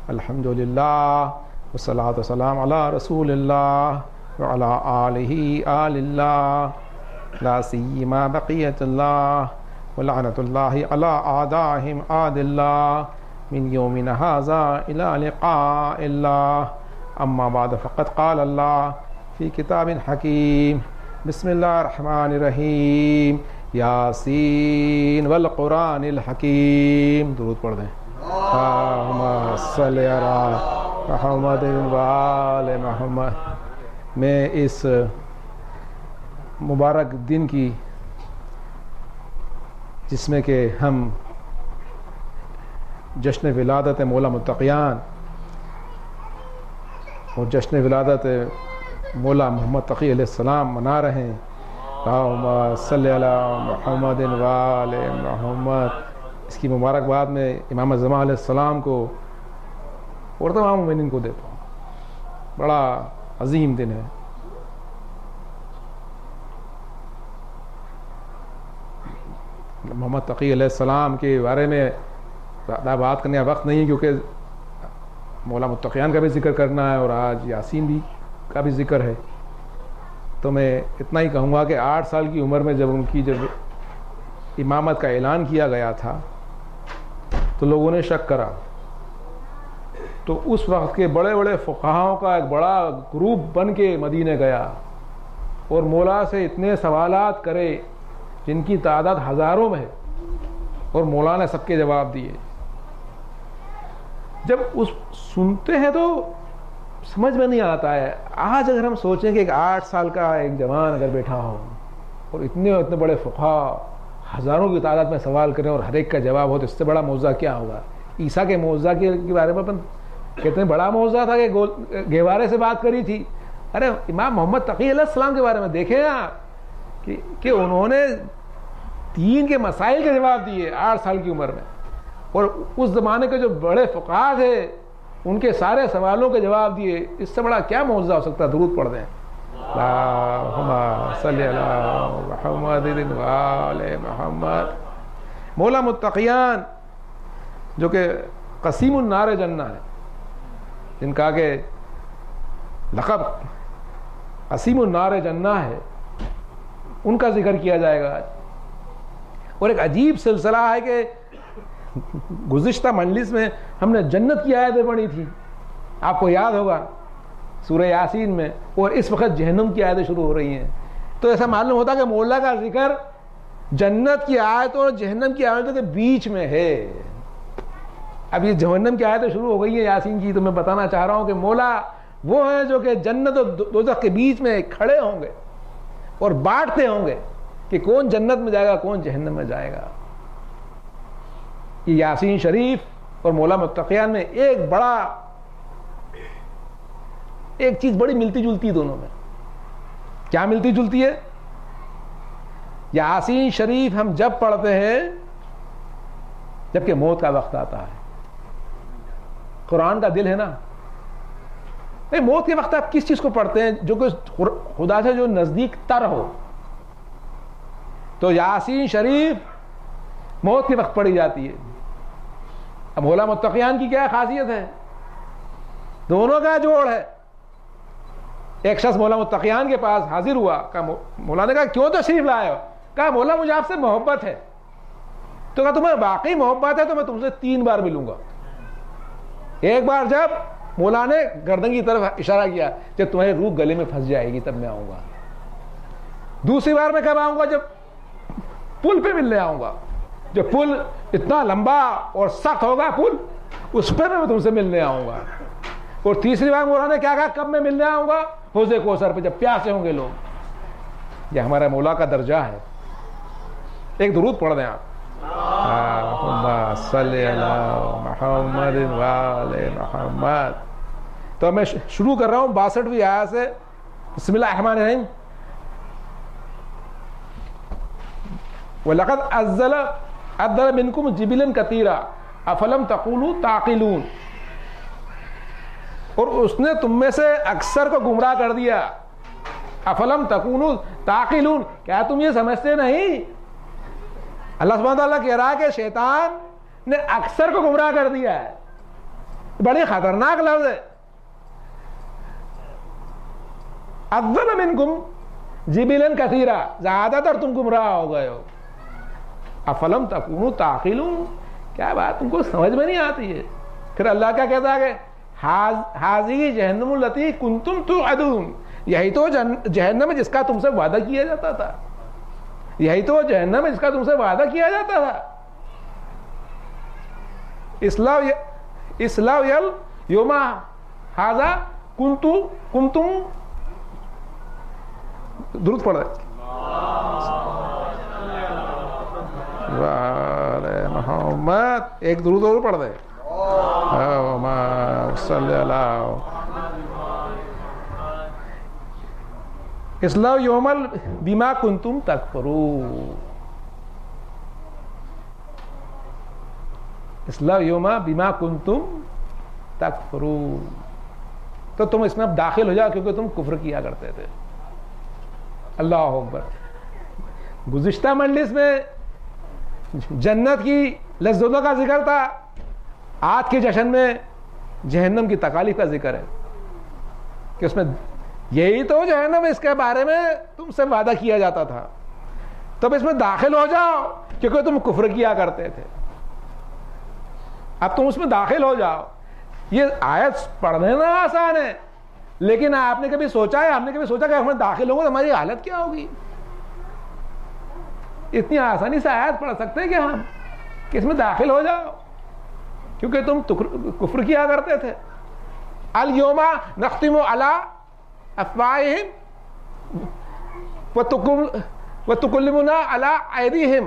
الحمدللہ والصلاۃ والسلام علی رسول اللہ وعلی آلہ آل اللہ لا سیما بقیت اللہ ولعنۃ اللہ علی اعدائہم اعد اللہ من یومنا ھذا الی لقاء اللہ اما بعد فقد قال اللہ فی کتاب حکیم بسم اللہ الرحمن الرحیم یاسین والقرآن الحکیم. درود پڑھ دیں. اللہم صلی علی محمد وآل محمد. میں اس مبارک دن کی جس میں کہ ہم جشن ولادت مولا متقیان اور جشن ولادت مولا محمد تقی علیہ السلام منا رہے ہیں. اللہم صلی علی محمد وآل محمد. اس کی مبارکباد میں امام زمان علیہ السلام کو اور تمام مومنین کو دیتا ہوں. بڑا عظیم دن ہے. محمد تقی علیہ السلام کے بارے میں بات کرنے کا وقت نہیں ہے کیونکہ مولا متقیان کا بھی ذکر کرنا ہے اور آج یاسین بھی کا بھی ذکر ہے. تو میں اتنا ہی کہوں گا کہ 8 سال کی عمر میں جب ان کی امامت کا اعلان کیا گیا تھا تو لوگوں نے شک کرا. تو اس وقت کے بڑے بڑے فقہاؤں کا ایک بڑا گروپ بن کے مدینہ گیا اور مولا سے اتنے سوالات کرے جن کی تعداد ہزاروں میں ہے اور مولا نے سب کے جواب دیے. جب اس سنتے ہیں تو سمجھ میں نہیں آتا ہے. آج اگر ہم سوچیں کہ ایک 8 سال کا ایک جوان اگر بیٹھا ہو اور اتنے بڑے فقہا ہزاروں کی تعداد میں سوال کریں اور ہر ایک کا جواب ہو تو اس سے بڑا معجزہ کیا ہوگا. عیسیٰ کے معجزہ کے بارے میں اپن کہتے ہیں بڑا معجزہ تھا کہ گہوارے سے بات کری تھی. ارے امام محمد تقی علیہ السلام کے بارے میں دیکھیں کہ انہوں نے دین کے مسائل کے جواب دیے 8 سال کی عمر میں اور اس زمانے کے جو بڑے فقہا تھے ان کے سارے سوالوں کے جواب دیے. اس سے بڑا کیا معجزہ ہو سکتا ہے. درود پڑھ دیں. اللہم صلی علی محمد وآل محمد. مولا متقیان جو کہ قسیم النار جنہ ہے, جن کا کہ لقب قسیم النار جنہ ہے, ان کا ذکر کیا جائے گا. اور ایک عجیب سلسلہ ہے کہ گزشتہ مجلس میں ہم نے جنت کی آیتیں پڑھی تھی, آپ کو یاد ہوگا سورہ یاسین میں, اور اس وقت جہنم کی آیتیں شروع ہو رہی ہیں. تو ایسا معلوم ہوتا کہ مولا کا ذکر جنت کی آیتوں اور جہنم کی آیتوں کے بیچ میں ہے. اب یہ جہنم کی آیتیں شروع ہو گئی ہیں یاسین کی, تو میں بتانا چاہ رہا ہوں کہ مولا وہ ہیں جو کہ جنت اور دوزخ کے بیچ میں کھڑے ہوں گے اور بانٹتے ہوں گے کہ کون جنت میں جائے گا کون جہنم میں جائے گا. یہ یاسین شریف اور مولا متقیان میں ایک چیز بڑی ملتی جلتی دونوں میں. کیا ملتی جلتی ہے؟ یاسین شریف ہم جب پڑھتے ہیں جبکہ موت کا وقت آتا ہے. قرآن کا دل ہے نا. موت کے وقت آپ کس چیز کو پڑھتے ہیں؟ جو کہ خدا سے جو نزدیک تر ہو. تو یاسین شریف موت کے وقت پڑھی جاتی ہے. اب مولا متقیان کی کیا خاصیت ہے؟ دونوں کا جوڑ ہے. ایک شخص مولا متقیان کے پاس حاضر ہوا, کہا مولا نے کہا کیوں تشریف لائے ہو؟ کہا مولا مجھے آپ سے محبت ہے. تو کہا تمہیں واقعی محبت ہے تو میں تم سے 3 بار ملوں گا. ایک بار جب مولا نے گردن کی طرف اشارہ کیا, جب تمہاری روح گلے میں پھنس جائے گی تب میں آؤں گا. دوسری بار میں کب آؤں گا؟ جب پل پہ ملنے آؤں گا. جو پل اتنا لمبا اور سخت ہوگا پل, اس پہ میں تم سے ملنے آؤں گا. اور تیسری بار مولا نے کیا کہا کب میں ملنے آؤں گا؟ حوض کوثر پہ جب پیاسے ہوں گے لوگ. یہ ہمارا مولا کا درجہ ہے. ایک درود پڑھ دیں آپ. اللہم صلی علی محمد وآل محمد. تو میں شروع کر رہا ہوں 62ویں آیت سے. بسم اللہ الرحمن الرحیم. وَلَقَدْ أَنزَلَ مِنْكُمْ جِبِلًا كَثِيرًا أَفَلَمْ تَقُولُوا تَعْقِلُونَ. اور اس نے تم میں سے اکثر کو گمراہ کر دیا. افلم تکونوا تعقلون, کیا تم یہ سمجھتے نہیں؟ اللہ سبحانہ تعالیٰ کہہ رہا ہے کہ شیطان نے اکثر کو گمراہ کر دیا ہے. بڑی خطرناک لفظ ہے. اضل منکم جبلا کثیرا, زیادہ تر تم گمراہ ہو گئے ہو. افلم تکونوا تعقلون, کیا بات تم کو سمجھ میں نہیں آتی ہے. پھر اللہ کیا کہتا ہے کہ حاذی جہنم التی کنتم توعدون, یہی تو جہنم ہے جس کا تم سے وعدہ کیا جاتا تھا, یہی تو جہنم ہے جس کا تم سے وعدہ کیا جاتا تھا. اصلاح یوم ھذا کنتم درود پڑھ رہے محمد, ایک درود اور پڑھ دے. صلی اللہ اصلاح یوم بما کنتم تکفرون, اصلاح یوم بما کنتم تکفرون. تو تم اس میں اب داخل ہو جاؤ کیونکہ تم کفر کیا کرتے تھے. اللہ اکبر. گزشتہ مجلس میں جنت کی لذتوں کا ذکر تھا, آج کے جشن میں جہنم کی تکالیف کا ذکر ہے کہ اس میں یہی تو جہنم, اس کے بارے میں تم سے وعدہ کیا جاتا تھا, تب اس میں داخل ہو جاؤ کیونکہ تم کفر کیا کرتے تھے. اب تم اس میں داخل ہو جاؤ. یہ آیت پڑھنے میں آسان ہے, لیکن آپ نے کبھی سوچا ہے, ہم نے کبھی سوچا کہ ہم داخل ہوں گے تو ہماری حالت کیا ہوگی؟ اتنی آسانی سے آیت پڑھ سکتے ہیں کہ ہم کہ اس میں داخل ہو جاؤ کیونکہ تم کفر کیا کرتے تھے. الیوم نختم علی افواہہم وتکلمنا علی ایدیہم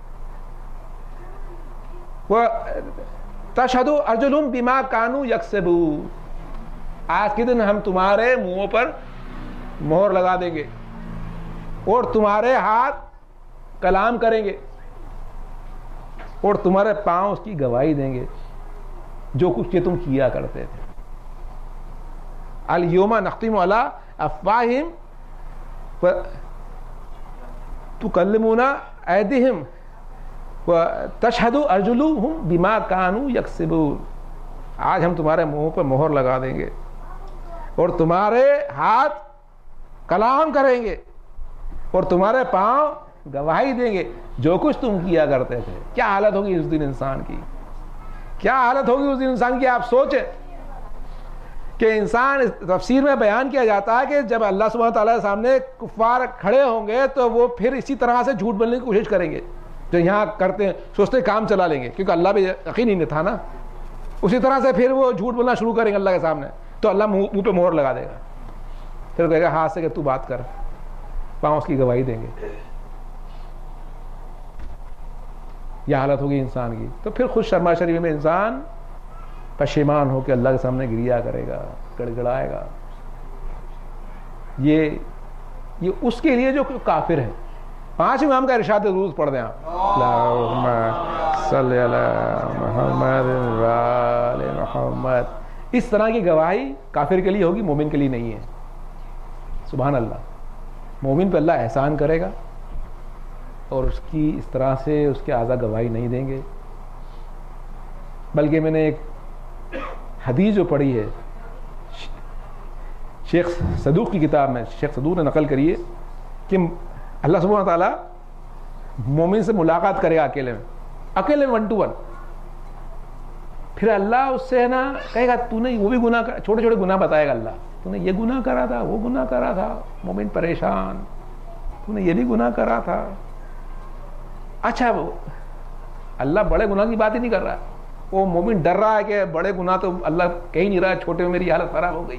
وتشہد ارجلہم بما کانوا یکسبون. آج کے دن ہم تمہارے منہوں پر مہر لگا دیں گے اور تمہارے ہاتھ کلام کریں گے اور تمہارے پاؤں اس کی گواہی دیں گے جو کچھ یہ تم کیا کرتے تھے. الیوم نختم علی افواہہم وتکلمنا ایدیہم وتشہد ارجلہم بما کانوا یکسبون. آج ہم تمہارے منہ پہ مہر لگا دیں گے اور تمہارے ہاتھ کلام کریں گے اور تمہارے پاؤں گواہی دیں گے جو کچھ تم کیا کرتے تھے. کیا حالت ہوگی اس دن انسان کی, کیا حالت ہوگی اس دن انسان کی. آپ سوچیں کہ انسان, تفسیر میں بیان کیا جاتا ہے کہ جب اللہ سبحانہ تعالیٰ کے سامنے کفار کھڑے ہوں گے تو وہ پھر اسی طرح سے جھوٹ بولنے کی کوشش کریں گے جو یہاں کرتے ہیں, سوچتے کام چلا لیں گے کیونکہ اللہ بھی یقین ہی نہیں تھا نا. اسی طرح سے پھر وہ جھوٹ بولنا شروع کریں گے اللہ کے سامنے, تو اللہ منہ پہ مہر لگا دے گا, پھر کہے گا ہاتھ سے کہ تو بات کر, پاؤں اس کی گواہی دیں گے. یہ حالت ہوگی انسان کی. تو پھر خود شرما شریف میں انسان پشیمان ہو کے اللہ کے سامنے گریا کرے گا, گڑ گڑائے گا. یہ اس کے لیے جو کافر ہے. 5 امام کا ارشاد درود پڑھ دیں آپ. اللہم صلی علی محمد و آل محمد. اس طرح کی گواہی کافر کے لیے ہوگی, مومن کے لیے نہیں ہے. سبحان اللہ. مومن پہ اللہ احسان کرے گا اور اس کی اس طرح سے اس کے اعضاء گواہی نہیں دیں گے. بلکہ میں نے ایک حدیث جو پڑھی ہے شیخ صدوق کی کتاب میں, شیخ صدوق نے نقل کری ہے کہ اللہ سبحانہ تعالیٰ مومن سے ملاقات کرے گا اکیلے میں 1 to 1. پھر اللہ اس سے نا کہے گا تو نے وہ بھی گناہ, چھوٹے چھوٹے گناہ بتائے گا اللہ, تو نے یہ گناہ کرا تھا, وہ گناہ کرا تھا. مومن پریشان, تو نے یہ بھی گناہ کرا تھا. اچھا اللہ بڑے گناہ کی بات ہی نہیں کر رہا, وہ مومن ڈر رہا ہے کہ بڑے گناہ تو اللہ کہہ نہیں رہا, چھوٹے میں میری حالت خراب ہو گئی.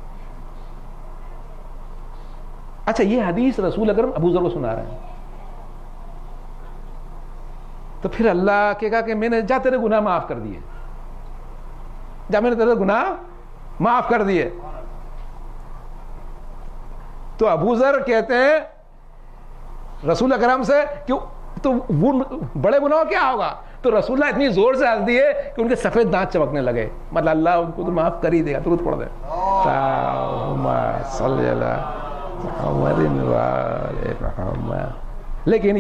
اچھا یہ حدیث رسول اکرم ابو ذر کو سنا رہے ہیں. تو پھر اللہ کہے گا کہ میں نے جا تیرے گناہ معاف کر دیے, جا میں نے تیرے گناہ معاف کر دیے. تو ابو ذر کہتے ہیں رسول اکرم سے کہ تو وہ بڑے گناہ کیا ہوگا؟ تو رسول اللہ اتنی زور سے ہنس دیے کہ ان کے سفید دانت چمکنے لگے. مطلب اللہ ان کو تو معاف کر ہی دے گا. درود پڑھ دیں. اللہم صلی علی محمد و آل محمد. لیکن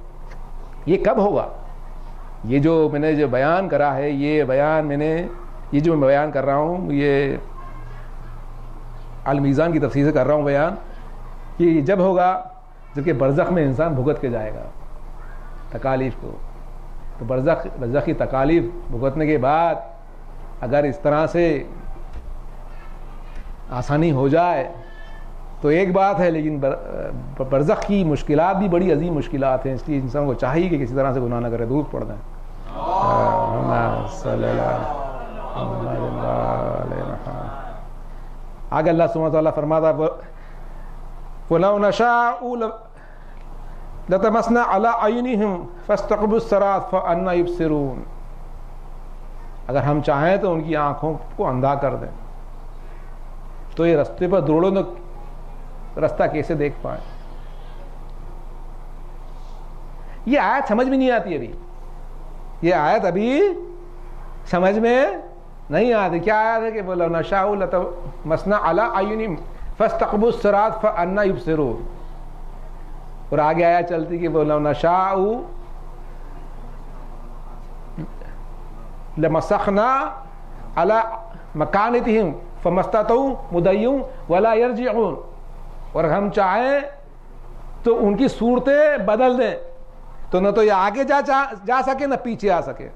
یہ کب ہوگا؟ یہ جو میں نے جو بیان کرا ہے, یہ بیان میں نے یہ جو میں بیان کر رہا ہوں یہ المیزان کی تفسیر سے کر رہا ہوں بیان، کہ یہ جب ہوگا جبکہ برزخ میں انسان بھگت کے جائے گا تکالیف کو. تو برزخی تکالیف بھگتنے کے بعد اگر اس طرح سے آسانی ہو جائے تو ایک بات ہے، لیکن برزخ کی مشکلات بھی بڑی عظیم مشکلات ہیں. اس لیے انسان کو چاہیے کہ کسی طرح سے گناہ نہ کرے، درود پڑھ دیں. آگے اللہ سبحانہ وتعالیٰ فرماتا وَلَوْ نَشَاءُ لَطَمَسْنَا عَلَىٰ أَعْيُنِهِمْ فَاسْتَقْبُوا الصِّرَاطَ فَأَنَّىٰ يُبْصِرُونَ. اگر ہم چاہیں تو ان کی آنکھوں کو اندھا کر دیں تو یہ رستے پر دوڑو تو رستہ کیسے دیکھ پائیں. یہ آیت سمجھ میں نہیں آتی ابھی، یہ آیت ابھی سمجھ میں نہیں آتی. کیا آیت ہے کہ بولو نشاء لطمسنا علی اعینہم فاستقبوا الصراط فأنی یبصرون. اور آگے آیا چلتی کہ بولو نشاء لمسخنا علی مکانتہم فما استطاعوا مضیا ولا یرجعون. اور ہم چاہیں تو ان کی صورتیں بدل دیں تو نہ تو یہ آگے جا سکے نہ پیچھے آ سکے.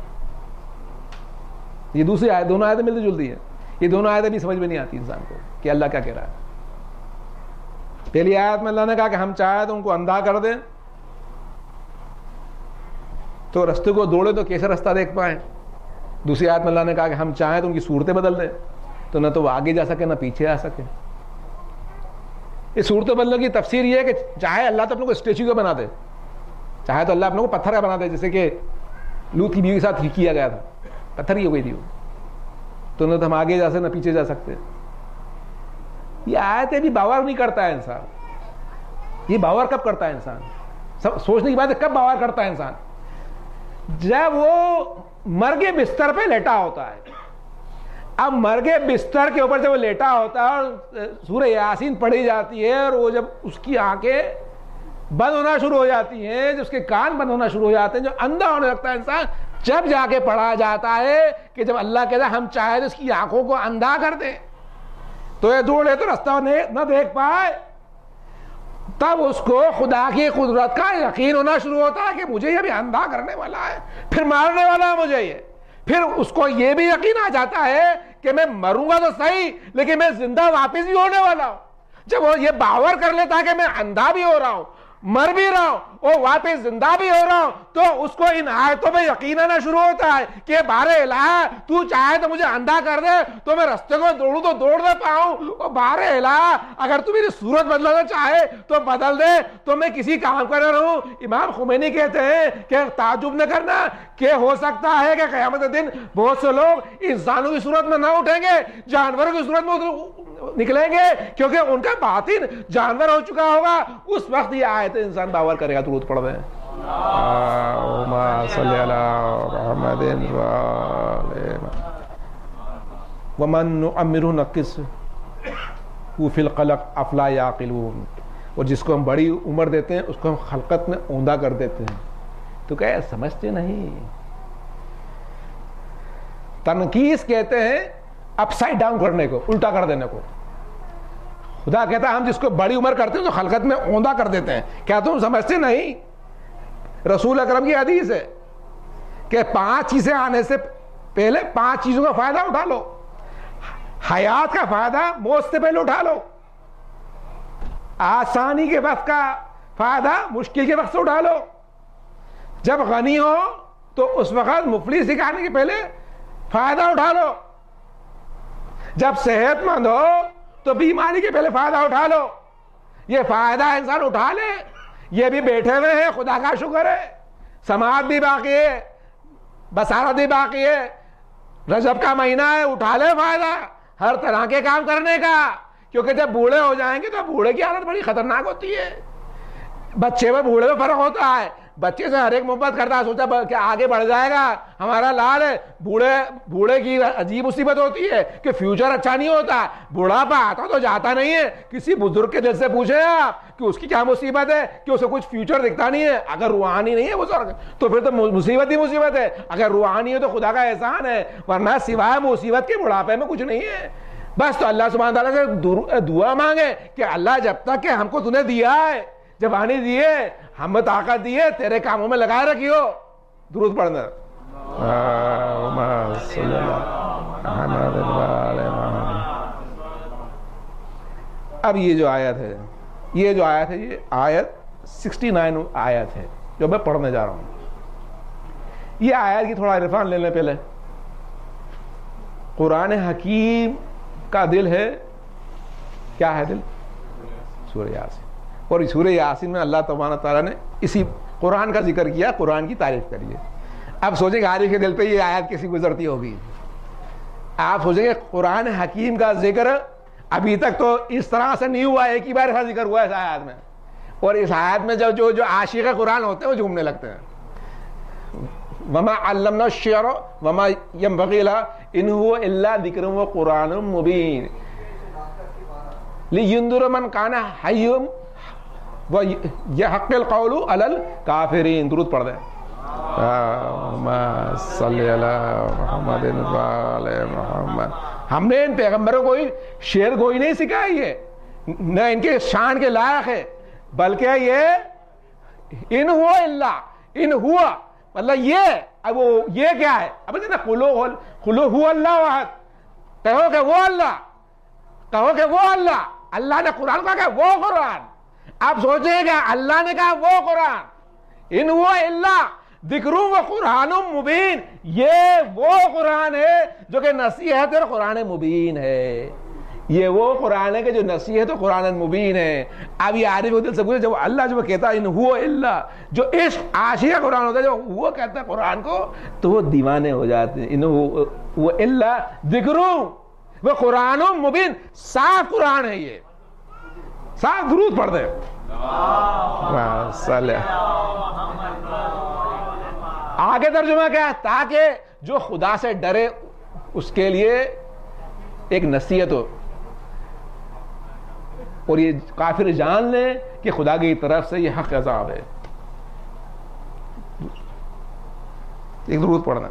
یہ دوسری آیت، دونوں آیتیں ملتی جلتی ہیں. یہ دونوں آیتیں بھی سمجھ میں نہیں آتی انسان کو کہ اللہ کیا کہہ رہا ہے. پہلی آیت میں اللہ نے کہا کہ ہم چاہیں تو ان کو اندھا کر دیں تو رستے کو دوڑے تو کیسے رستہ دیکھ پائیں. دوسری آیت میں اللہ نے کہا کہ ہم چاہیں تو ان کی صورتیں بدل دیں تو نہ تو وہ آگے جا سکے نہ پیچھے آ سکے. اس صورتیں بدلنے کی تفسیر یہ ہے کہ چاہے اللہ تو اپنے کو اسٹیچو کا بنا دے، چاہے تو اللہ اپنے کو پتھر کا بنا دے، جیسے کہ لوط کی بیوی کے ساتھ کیا گیا تھا، پتھر ہی ہو گئی تھی وہ، تو نہ تو ہم آگے جا سکتے نہ پیچھے جا سکتے. یہ آیتیں بھی باور نہیں کرتا ہے انسان. یہ باور کب کرتا ہے انسان؟ سوچنے کی بات ہے کب باور کرتا ہے انسان؟ جب وہ مرگے بستر پہ لیٹا ہوتا ہے. اب مرگے بستر کے اوپر جب وہ لیٹا ہوتا ہے اور سورہ یاسین پڑھی جاتی ہے اور وہ جب اس کی آنکھیں بند ہونا شروع ہو جاتی ہیں، جب اس کے کان بند ہونا شروع ہو جاتے ہیں، جو اندھا ہونے لگتا ہے انسان، جب جا کے پڑھا جاتا ہے کہ جب اللہ کہتا ہے ہم چاہے تو اس کی آنکھوں کو اندھا کر دیں تو یہ دوڑے تو رستہ نہ دیکھ پائے، تب اس کو خدا کی قدرت کا یقین ہونا شروع ہوتا ہے کہ مجھے یہ بھی اندھا کرنے والا ہے، پھر مارنے والا ہے مجھے یہ. پھر اس کو یہ بھی یقین آ جاتا ہے کہ میں مروں گا تو صحیح لیکن میں زندہ واپس بھی ہونے والا ہوں. جب وہ یہ باور کر لیتا ہے کہ میں اندھا بھی ہو رہا ہوں، مر بھی رہا ہوں اور واپس زندہ بھی ہو رہا ہوں، تو اس کو ان آیتوں میں یقین آنا شروع ہوتا ہے کہ بار الہ تو چاہے تو مجھے اندھا کر دے تو میں رستے کو دوڑوں تو دوڑ نہ پاؤں، اور بار الہ اگر تو میری صورت بدلنا چاہے تو بدل دے تو میں کسی کام کر رہا ہوں. امام خمینی کہتے ہیں کہ تعجب نہ کرنا کہ ہو سکتا ہے کہ قیامت دن بہت سے لوگ انسانوں کی صورت میں نہ اٹھیں گے، جانوروں کی صورت میں نکلیں گے، کیونکہ ان کا باطن جانور ہو چکا ہوگا. اس وقت یہ آیت انسان باور کرے گا. درود پڑھ دیں. اللہم صلی علی محمد ومن نعمرہ ننقصہ فی الخلق افلا یعقلون. اور جس کو ہم بڑی عمر دیتے ہیں اس کو ہم خلقت میں اوندا کر دیتے ہیں تو کیا سمجھتے نہیں. تنقیص کہتے ہیں اپ سائڈ ڈاؤن کرنے کو، الٹا کر دینے کو. خدا کہتا ہے ہم جس کو بڑی عمر کرتے ہیں تو خلقت میں اوندا کر دیتے ہیں. کیا تم سمجھتے نہیں؟ رسول اکرم کی حدیث ہے کہ 5 چیزیں آنے سے پہلے 5 چیزوں کا فائدہ اٹھا لو. حیات کا فائدہ موت سے پہلے اٹھا لو، آسانی کے وقت کا فائدہ مشکل کے وقت سے اٹھا لو، جب غنی ہو تو اس وقت مفلس دکھانے کے پہلے فائدہ اٹھا لو، جب صحت مند ہو تو بیماری کے پہلے فائدہ اٹھا لو. یہ فائدہ انسان اٹھا لے. یہ بھی بیٹھے ہوئے ہیں، خدا کا شکر ہے، سماعت بھی باقی ہے، بصارت بھی باقی ہے، رجب کا مہینہ ہے، اٹھا لے فائدہ ہر طرح کے کام کرنے کا. کیونکہ جب بوڑھے ہو جائیں گے تو بوڑھے کی حالت بڑی خطرناک ہوتی ہے. بچے میں بوڑھے میں فرق ہوتا ہے. بچے سے ہر ایک محبت کرتا ہے, سوچا کہ آگے بڑھ جائے گا, ہمارا لال ہے. بوڑھے کی عجیب مصیبت ہوتی ہے کہ فیوچر اچھا نہیں ہوتا, بڑھاپا آتا تو جاتا نہیں ہے. کسی بزرگ کے دل سے پوچھیں آپ کہ اس کی کیا مصیبت ہے کہ اسے کچھ فیوچر دکھتا نہیں ہے. اگر روحانی نہیں ہے بزرگ تو پھر تو مصیبت ہی مصیبت ہے, اگر روحانی ہے تو خدا کا احسان ہے, ورنہ سوائے مصیبت کے بڑھاپے میں کچھ نہیں ہے. بس تو اللہ سبحانہ تعالیٰ سے دعا مانگے کہ اللہ جب تک کہ ہم کو تو نے دیا ہے, جوانی دیے, ہمیں طاقت دیے, تیرے کاموں میں لگائے رکھیو. درود پڑھنا. اب یہ جو آیت ہے یہ آیت 69 آیت ہے جو میں پڑھنے جا رہا ہوں. یہ آیت کی تھوڑا عرفان لے لیں پہلے. قرآن حکیم کا دل ہے, کیا ہے دل؟ سورہ یاسین. اور سورہ یاسین میں اللہ تبارک تعالیٰ نے اسی قرآن کا ذکر کیا, قرآن کی تعریف کری ہے. اب سوچیں کہ عارف کے دل پہ یہ آیت کیسی گزرتی ہوگی. آپ سوچیں کہ قرآن حکیم کا ذکر ابھی تک تو اس طرح سے نہیں ہوا, ایک ہی بار ایسا ذکر ہوا ہے اس آیت میں. اور اس آیت میں جو عاشق قرآن ہوتے ہیں وہ جھومنے لگتے ہیں. وما علمنا الشعر وما ينبغي له ان هو الا ذکر وقرآن مبین لینذر من کان حیا ویحق القول علی الکافرین. درود پڑھ دیں. اللہم صلی علی محمد وعلی محمد. ہم نے ان پیغمبروں کو شعر گوئی نہیں سکھائی ہے, نہ ان کے شان کے لائق ہے, بلکہ یہ ان ہوا الا, ان ہوا مطلب یہ کیا ہے؟ اب نا قُلْ هُوَ اللَّهُ احد, کہو کہ وہ اللہ, کہو کہ وہ اللہ. اللہ نے قرآن کہا کہ وہ قرآن. آپ سوچیں کہ اللہ نے کہا وہ قرآن, ان ہوا الا ذکر و قرآن مبین, یہ وہ قرآن ہے جو کہ نصیحت اور قرآن مبین ہے. یہ وہ قرآن ہے کہ جو نصیحت و قرآن مبین ہے. اب یہ عارف دل سے پوچھے, جب اللہ جو کہتا ہے ان ہوا الا, جو عشق عاشق قرآن ہوتا ہے, جو وہ کہتا ہے قرآن کو, تو وہ دیوانے ہو جاتے ہیں. ان ہوا الا ذکر و قرآن مبین, صاف قرآن ہے یہ, صاف. درود پڑھ دیں. آگے ترجمہ کیا ہے؟ تاکہ جو خدا سے ڈرے اس کے لیے ایک نصیحت ہو, اور یہ کافر جان لیں کہ خدا کی طرف سے یہ حق عذاب ہے. ایک درود پڑھنا.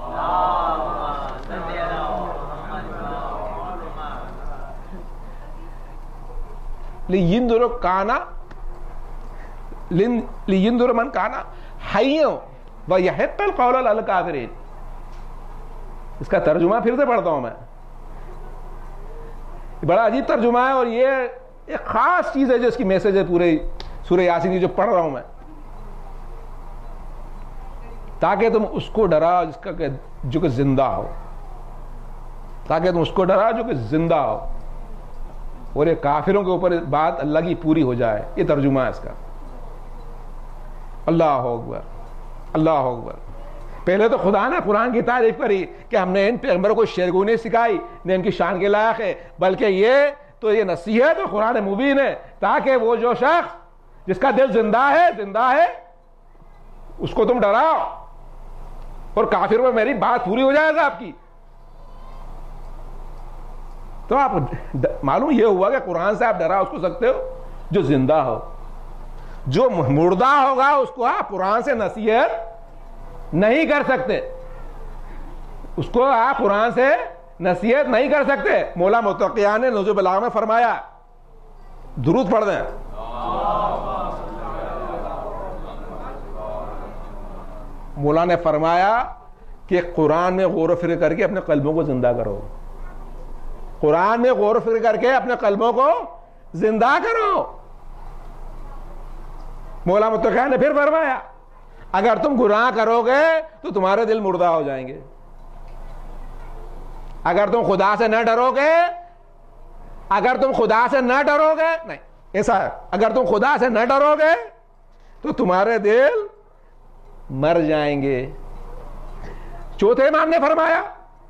لینذر من کان حیا ویحق القول علی الکافرین. اس کا ترجمہ پھر سے پڑھتا ہوں میں, بڑا عجیب ترجمہ ہے, اور یہ ایک خاص چیز ہے جو اس کی میسج ہے پورے سورہ یاسین کی جو پڑھ رہا ہوں میں, تاکہ تم اس کو ڈراؤ جس کا جو کہ زندہ ہو, تاکہ تم اس کو ڈراؤ جو کہ زندہ ہو, اور یہ کافروں کے اوپر بات اللہ کی پوری ہو جائے. یہ ترجمہ ہے اس کا. اللہ اکبر, اللہ اکبر. پہلے تو خدا نے قرآن کی تعریف کری کہ ہم نے ان پیغمبروں کو شعرگوئی نہیں سکھائی, نہ ان کی شان کے لائق ہے, بلکہ یہ نصیحت اور قرآن مبین ہے, تاکہ وہ جو شخص جس کا دل زندہ ہے اس کو تم ڈراؤ, اور کافر میں میری بات پوری ہو جائے گا آپ کی. تو آپ معلوم یہ ہوا کہ قرآن سے آپ ڈرا اس کو سکتے ہو جو زندہ ہو. جو مردہ ہوگا اس کو آپ قرآن سے نصیحت نہیں کر سکتے, اس کو آپ قرآن سے نصیحت نہیں کر سکتے. مولا متقیان نے نزول البلاغہ میں فرمایا, درود پڑھ دیں. مولا نے فرمایا کہ قرآن میں غور و فکر کر کے اپنے قلبوں کو زندہ کرو, قرآن میں غور و فکر کر کے اپنے قلبوں کو زندہ کرو. مولا متقیان نے پھر فرمایا, اگر تم گناہ کرو گے تو تمہارے دل مردہ ہو جائیں گے. اگر تم خدا سے نہ ڈرو گے, اگر تم خدا سے نہ ڈرو گے, نہیں ایسا ہے, اگر تم خدا سے نہ ڈرو گے تو تمہارے دل مر جائیں گے. چوتھے امام نے فرمایا,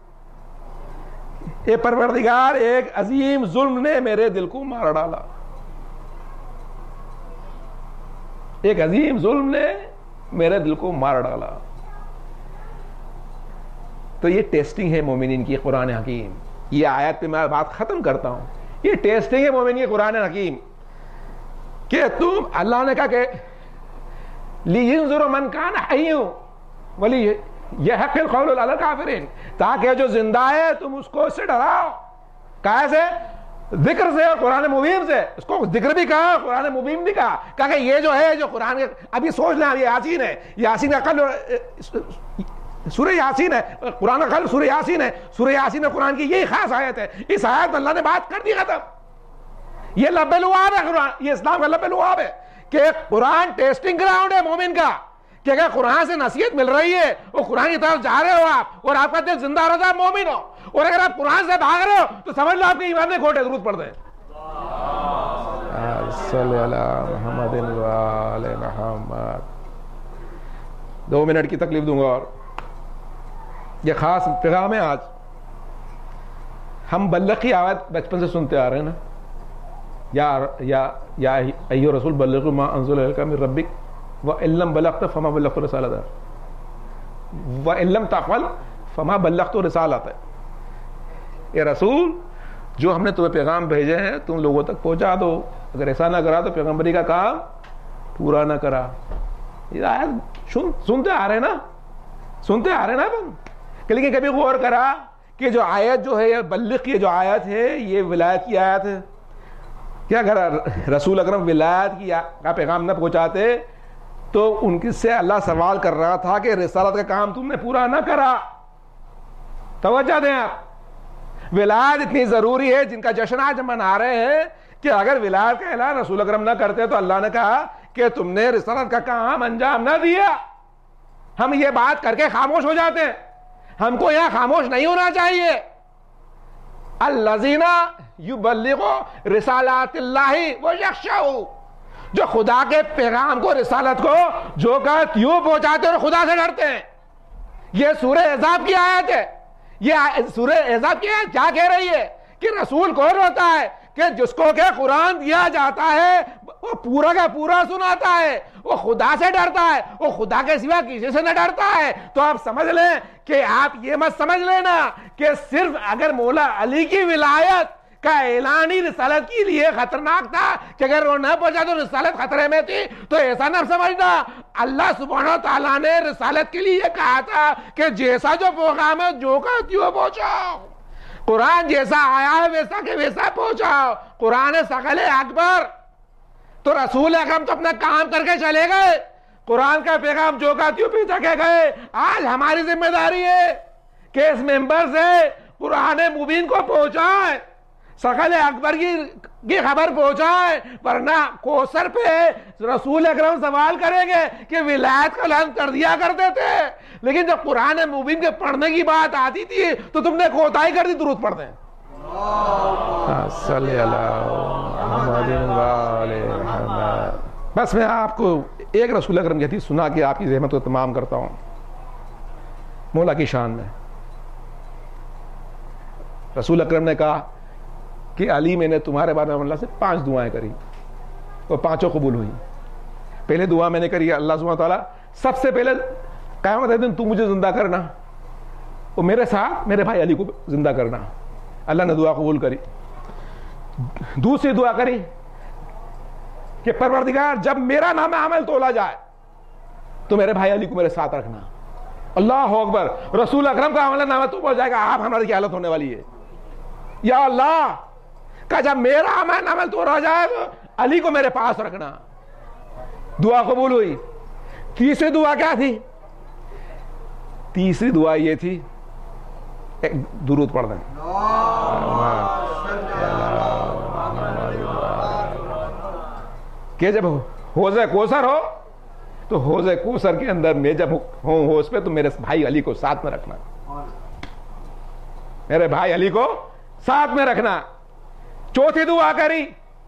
اے پروردگار, ایک عظیم ظلم نے میرے دل کو مار ڈالا, ایک عظیم ظلم نے میرے دل کو مار ڈالا. تو یہ ٹیسٹنگ ہے مومنین کی قرآن حکیم. یہ آیت پہ میں بات ختم کرتا ہوں. یہ ٹیسٹنگ ہے مومنین کی قرآن حکیم کہ تم, اللہ نے کہا کہ لِيُنذِرَ مَنْ كَانَ حَيًّا وَلِيَحِقَّ الْقَوْلُ عَلَى الْكَافِرِينَ, تاکہ جو زندہ ہے تم اس کو اس سے ڈراؤ. کہا سے ذکر سے اور قرآن مبین سے. اس کو ذکر بھی کہا, قرآن مبین بھی کہا. کہا کہ یہ جو ہے جو قرآن کے, ابھی سوچ لیں, یہ یاسین ہے, یاسین کا قلب سورہ یاسین ہے, قرآن کا قلب سورہ یاسین ہے. سورہ یاسین میں قرآن کی یہی خاص آیت ہے. اس آیت میں اللہ نے بات کر دی, ختم. یہ لب لعاب ہے قرآن, یہ اسلام کا لب لعاب ہے کہ قرآن ٹیسٹنگ گراؤنڈ ہے مومن کا, کہ اگر قرآن سے نصیحت مل رہی ہے اور قرآن کی طرف جا رہے ہو آپ اور آپ کا دل زندہ رہتا ہے, مومن ہو. اور اگر آپ قرآن سے بھاگ رہے ہو تو سمجھ لو آپ کے ایمان میں کھوٹ ہے. درود پڑھ دیں صلی اللہ محمد وآل محمد. 2 منٹ کی تکلیف دوں گا اور یہ خاص پیغام ہے. آج ہم بلغ کی آیت بچپن سے سنتے آ رہے ہیں نا, یا ایھا رسول بلغ ما انزل الیک من ربک وان لم بلغت فما بلغت رسالتہ وان لم تفعل فما بلغت رسالتہ. اے رسول, جو ہم نے تمہیں پیغام بھیجے ہیں تم لوگوں تک پہنچا دو. اگر ایسا نہ کرا تو پیغمبری کا کام پورا نہ کرا. یہ آیت سنتے آ رہے ہیں نا, سنتے آ رہے ہیں نا. لیکن کبھی غور کرا کہ جو آیت جو ہے, بلغ کی جو آیت ہے, یہ ولایت کی آیت ہے. کیا اگر رسول اکرم ولایت کی کا پیغام نہ پہنچاتے تو ان سے اللہ سوال کر رہا تھا کہ رسالت کا کام تم نے پورا نہ کرا. توجہ دیں آپ, ولایت اتنی ضروری ہے جن کا جشن آج ہم منا رہے ہیں, کہ اگر ولایت کا اعلان رسول اکرم نہ کرتے تو اللہ نے کہا کہ تم نے رسالت کا کام انجام نہ دیا. ہم یہ بات کر کے خاموش ہو جاتے ہیں. ہم کو یہاں خاموش نہیں ہونا چاہیے. الذین یبلغوا رسالات اللہ ویخشوہ, جو خدا کے پیغام کو, رسالت کو جو کہ یوں پہنچاتے اور خدا سے ڈرتے ہیں. یہ سورہ احزاب کی آیت ہے. یہ سورہ احزاب کی آیت کیا کہہ رہی ہے کہ رسول کون ہوتا ہے کہ جس کو کہ قرآن دیا جاتا ہے وہ پورا کا پورا سناتا ہے, وہ خدا سے ڈرتا ہے, وہ خدا کے سوا کسی سے نہ ڈرتا ہے. تو آپ سمجھ لیں کہ آپ یہ مت سمجھ لینا کہ صرف اگر مولا علی کی ولایت کا اعلان ہی رسالت کے لیے خطرناک تھا کہ اگر وہ نہ پہنچا تو رسالت خطرے میں تھی, تو ایسا نہ سمجھنا. اللہ سبحانہ و تعالیٰ نے رسالت کے لیے کہا تھا کہ جیسا جو پیغام ہے جو کا تیوں پہنچاؤ. قرآن جیسا آیا ہے ویسا کہ ویسا پہنچاؤ. قرآن ثقل اکبر, تو رسول اکرم تو اپنا کام کر کے چلے گئے. قرآن کا پیغام جو کا تیوں پیچھے کے گئے. آج ہماری ذمہ داری ہے کہ اس ممبر سے قرآن مبین کو پہنچائیں, ثقل اکبر کی خبر پہنچائیں. ورنہ کوثر پہ رسول اکرم سوال کریں گے کہ ولایت کا اعلان کر دیا کرتے تھے, لیکن جب قرآن مبین کے پڑھنے کی بات آتی تھی تو تم نے کوتاہی کر دی. درود پڑھ دیں صلی اللہ محمد وآل محمد. بس میں آپ کو ایک رسول اکرم کی حدیث سنا کے آپ کی زحمت کو تمام کرتا ہوں. مولا کی شان میں رسول اکرم نے کہا کہ علی, میں نے تمہارے بارے میں اللہ سے 5 دعائیں کری اور 5 قبول ہوئی. پہلے دعا میں نے کری, اللہ سبحانہ تعالیٰ سب سے پہلے قیامت کے دن تو مجھے زندہ کرنا اور میرے ساتھ میرے بھائی علی کو زندہ کرنا. اللہ نے دعا قبول کری. دوسری دعا کری کہ پروردگار جب میرا نام عمل تولا جائے تو میرے بھائی علی کو میرے ساتھ رکھنا. اللہ اکبر, رسول اکرم کا عمل نامہ تو پہنچ جائے گا, آپ ہماری کیا حالت ہونے والی ہے. یا اللہ کہ جب میرا عمل تو رہ جائے تو علی کو میرے پاس رکھنا. دعا قبول ہوئی. تیسری دعا کیا تھی؟ تیسری دعا یہ تھی, ایک درود پڑھ دیں کہ جب حوض کوثر ہو تو حوض کوثر کے اندر میں جب ہوں حوض پہ تو میرے بھائی علی کو ساتھ میں رکھنا, میرے بھائی علی کو ساتھ میں رکھنا. چوتھی دعا کری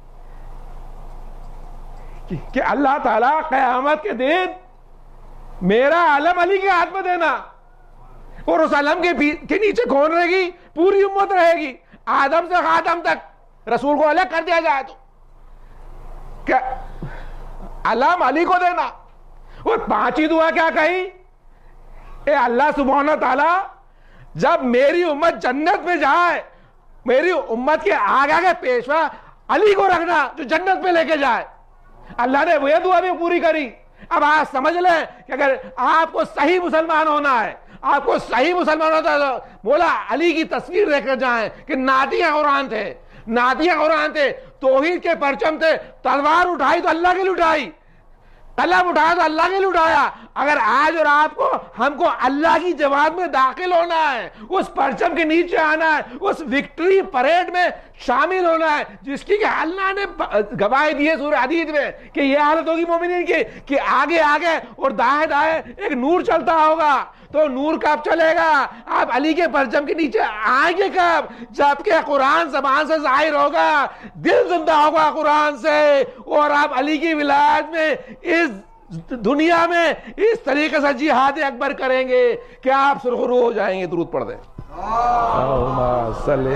کہ اللہ تعالیٰ قیامت کے دن میرا علم علی کے ہاتھ میں دینا, اور اس علم کے نیچے کون رہے گی؟ پوری امت رہے گی, آدم سے خاتم تک. رسول کو الگ کر دیا جائے تو کیا علم علی کو دینا, اور پانچویں دعا کیا کہی؟ اے اللہ سبحانہ تعالیٰ جب میری امت جنت میں جائے میری امت کے آگے پیشوا علی کو رکھنا جو جنت میں لے کے جائے. اللہ نے وہ دعا بھی پوری کری. اب آپ سمجھ لیں کہ اگر آپ کو صحیح مسلمان ہونا ہے, آپ کو صحیح مسلمان ہوتا ہے تو مولا علی کی تصویر دیکھ کر جائیں کہ نعتیہ قرآن تھے, نعتیہ قرآن تھے, توحید کے پرچم تھے, تلوار اٹھائی تو اللہ کے لیے اٹھائی, قلم اٹھایا تو اللہ کے لیے اٹھایا. اگر آج اور آپ کو ہم کو اللہ کی جماعت میں داخل ہونا ہے, اس پرچم کے نیچے آنا ہے, اس وکٹری پریڈ میں شامل ہونا ہے جس کی کہ اللہ نے گواہی دی ہے سورہ حدید میں کہ یہ حالت ہوگی مومنین کی کہ آگے آگے اور دائیں دائیں ایک نور چلتا ہوگا. تو نور کب چلے گا؟ آپ علی کے پرچم کے نیچے آئیں گے کب؟ جبکہ قرآن زبان سے ظاہر ہوگا, دل زندہ ہوگا قرآن سے, اور آپ علی کی ولایت میں اس دنیا میں اس طریقے سے جہاد اکبر کریں گے کہ آپ سرخرو ہو جائیں گے. درود پڑھ دیں.